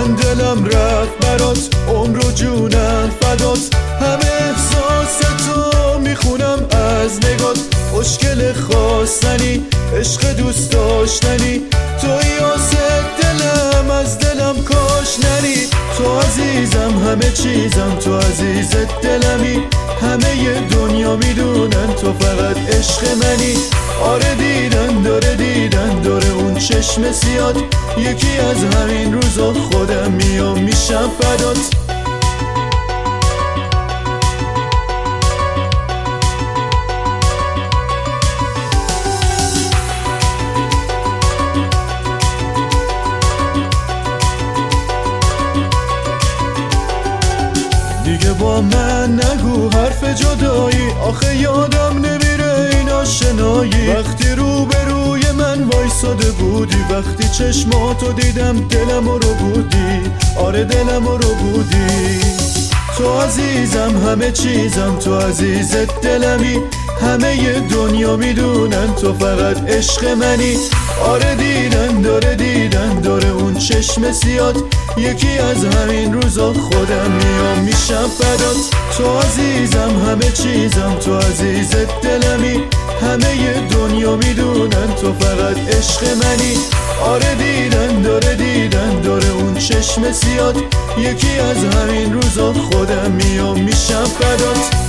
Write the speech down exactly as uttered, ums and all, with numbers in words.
من دلم رفت برات، عمر و جونم فدات. همه احساس تو میخونم از نگات، خوشگل خواستنی، عشق دوست داشتنی، توی آسه دلم از دلم کاش نری. تو عزیزم همه چیزم، تو عزیز دلمی، همه دنیا میدونن تو فقط عشق منی. آره دیدن داره دیدن داره اون چشم سیاد، یکی از همین روزا خودم میام میشم فدات. دیگه با من نگو حرف جدایی، آخه یادم نمیره این آشنایی. وقتی روبروی من وایساده بودی، وقتی چشماتو دیدم دلم رو بودی، آره دلم رو بودی. تو عزیزم همه چیزم، تو عزیز دلمی، همه دنیا میدونن تو فقط عشق منی. آره دیدن داره دیدن داره اون چشم سیاد، یکی از همین روزا خودم میام میشم فدات. تو عزیزم همه چیزم، تو عزیز دلمی، همه دنیا میدونن تو فقط عشق منی. آره دیدن داره دیدن داره اون چشم سیاد، یکی از همین روزا خودم میام میشم فدات.